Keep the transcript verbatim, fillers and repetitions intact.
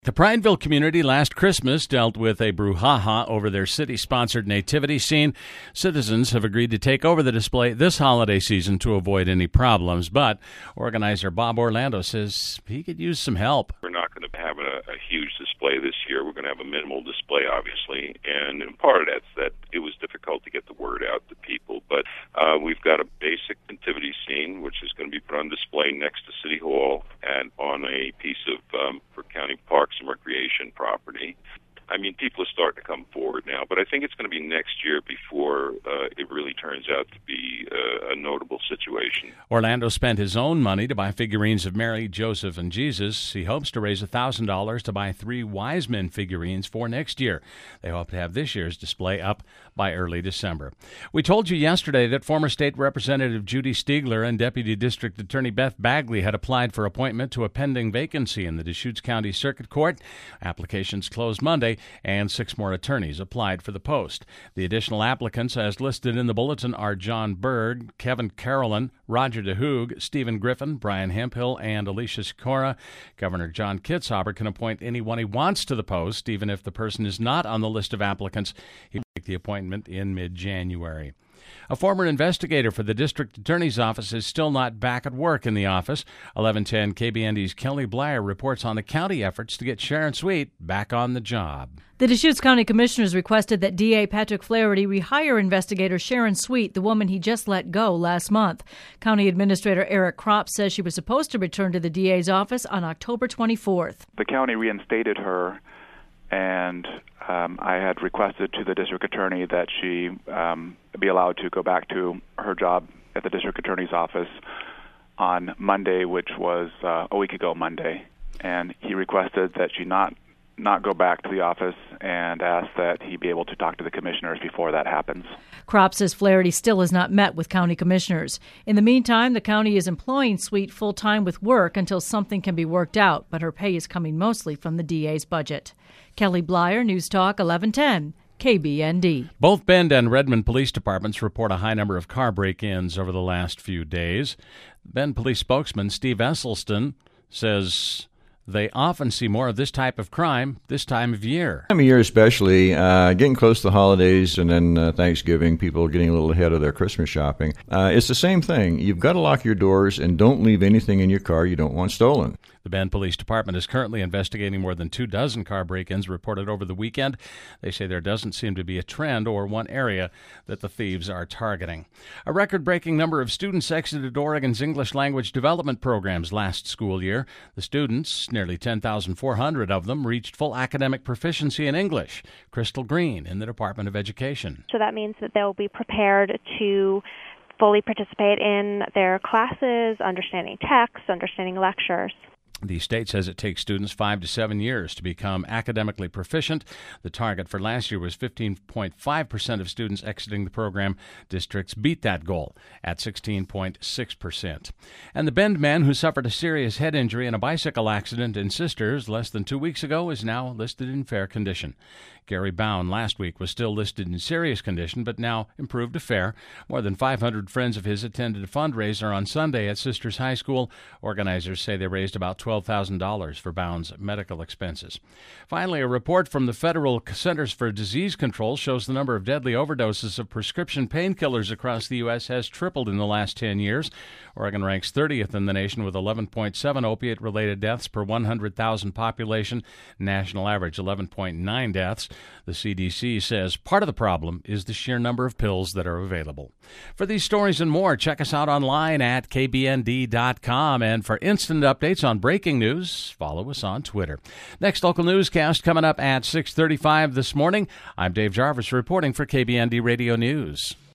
The Prineville community last Christmas dealt with a brouhaha over their city-sponsored nativity scene. Citizens have agreed to take over the display this holiday season to avoid any problems, but organizer Bob Orlando says he could use some help. We're not going to have a, a huge display this year. We're going to have a minimal display, obviously, and part of that's that it was difficult to get the word out to people, but uh, we've got a basic nativity scene, which is going to be put on display next to City Hall and on a piece of um, for County Parks and Recreation property. I mean, people are starting to come forward now, but I think it's going to be next year before uh, it really turns out to be uh, a notable situation. Orlando spent his own money to buy figurines of Mary, Joseph, and Jesus. He hopes to raise one thousand dollars to buy three wise men figurines for next year. They hope to have this year's display up by early December. We told you yesterday that former State Representative Judy Stiegler and Deputy District Attorney Beth Bagley had applied for appointment to a pending vacancy in the Deschutes County Circuit Court. Applications closed Monday, and six more attorneys applied for the post. The additional applicants, as listed in the bulletin, are John Berg, Kevin Carolyn, Roger DeHoog, Stephen Griffin, Brian Hemphill, and Alicia Sikora. Governor John Kitzhaber can appoint anyone he wants to the post, even if the person is not on the list of applicants. He will make the appointment in mid-January. A former investigator for the district attorney's office is still not back at work in the office. eleven ten K B N D's Kelly Blyer reports on the county efforts to get Sharon Sweet back on the job. The Deschutes County Commissioners requested that D A Patrick Flaherty rehire investigator Sharon Sweet, the woman he just let go last month. County Administrator Eric Kropp says she was supposed to return to the D A's office on October twenty-fourth. The county reinstated her, and um, I had requested to the district attorney that she um, be allowed to go back to her job at the district attorney's office on Monday, which was uh, a week ago Monday. And he requested that she not not go back to the office and asked that he be able to talk to the commissioners before that happens. Kropp says Flaherty still has not met with county commissioners. In the meantime, the county is employing Sweet full-time with work until something can be worked out, but her pay is coming mostly from the D A's budget. Kelly Blyer, News Talk eleven ten, K B N D. Both Bend and Redmond police departments report a high number of car break-ins over the last few days. Bend police spokesman Steve Esselstyn says they often see more of this type of crime this time of year. Time of year especially, uh, getting close to the holidays and then uh, Thanksgiving, people getting a little ahead of their Christmas shopping. Uh, it's the same thing. You've got to lock your doors and don't leave anything in your car you don't want stolen. The Bend Police Department is currently investigating more than two dozen car break-ins reported over the weekend. They say there doesn't seem to be a trend or one area that the thieves are targeting. A record-breaking number of students exited Oregon's English language development programs last school year. The students, nearly ten thousand four hundred of them, reached full academic proficiency in English. Crystal Green in the Department of Education. So that means that they'll be prepared to fully participate in their classes, understanding text, understanding lectures. The state says it takes students five to seven years to become academically proficient. The target for last year was fifteen point five percent of students exiting the program. Districts beat that goal at sixteen point six percent. And the Bend man who suffered a serious head injury in a bicycle accident in Sisters less than two weeks ago is now listed in fair condition. Gary Bound last week was still listed in serious condition, but now improved to fair. More than five hundred friends of his attended a fundraiser on Sunday at Sisters High School. Organizers say they raised about twelve thousand dollars for Bound's medical expenses. Finally, a report from the Federal Centers for Disease Control shows the number of deadly overdoses of prescription painkillers across the U S has tripled in the last ten years. Oregon ranks thirtieth in the nation with eleven point seven opiate-related deaths per one hundred thousand population. National average eleven point nine deaths. The C D C says part of the problem is the sheer number of pills that are available. For these stories and more, check us out online at K B N D dot com. And for instant updates on breaking news, follow us on Twitter. Next local newscast coming up at six thirty-five this morning. I'm Dave Jarvis reporting for K B N D Radio News.